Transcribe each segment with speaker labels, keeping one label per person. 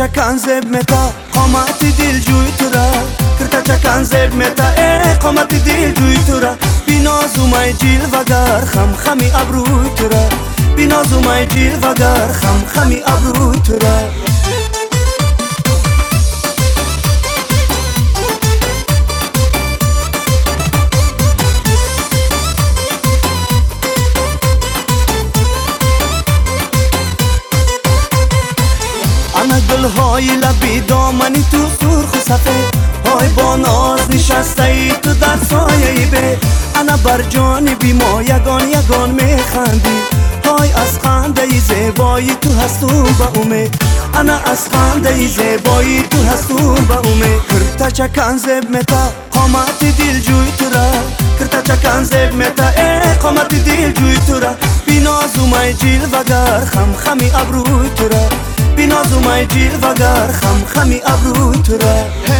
Speaker 1: چکن زب متا قامت دل جوی تو را کرتا چکن زب متا قامت دل جوی تو را بیناز اومای جیل وگر خم خمی ابروی تو را بیناز اومای جیل وگر خم خمی ابروی تو را انا گلهای لبی دامنی تو سرخ و سفید های با ناز نشسته ای تو در سایه به انا بر جان بی ما یگان یگان میخندی های از خنده زیبایی تو هستون با امید انا از خنده زیبایی تو هستون با امید کرتا چکن زب متا قامت دل جوی تو را کرتا چکن زب متا قامت دل جوی تو را بیناز اومای جیل وگر خم خمی ابروی تو را بیناز اومای جیل وگر خم خمی ابروی تو را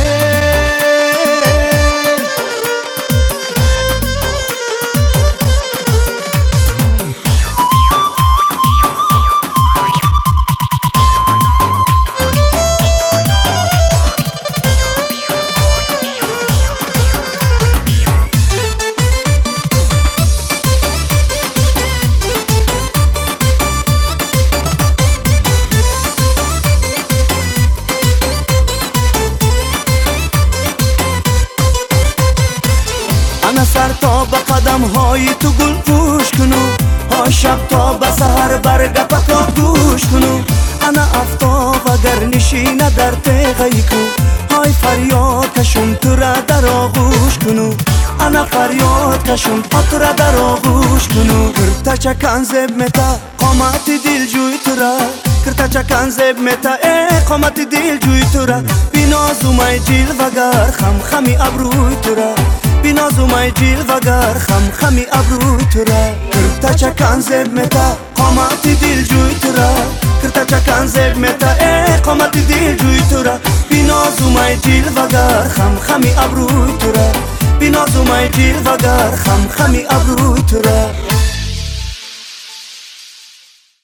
Speaker 1: انا سر تا به قدم های تو گل پوش کنو ها شب تا به سهر برگه پکا گوش کنو انا افتاب اگر نشینه در تیغی کو های فریاد کشم تو را در آغوش کنو انا فریاد کشم تو را در آغوش کنو کرتا چکن زب متا قامت دل جوی تو را کرتا چکن زب متا قامت دل جوی تو را بیناز اومای جیل وگر خم خمی ابروی تو را بیناز اومای جیل وگر خم خمی ابروی تو را کرتا چکن زب متا قامت دل جوی تو را کرتا چکن زب متا قامت دل جوی تو را بیناز اومای جیل وگر خم خمی ابروی تو را بیناز اومای جیل وگر خم خمی ابروی تو را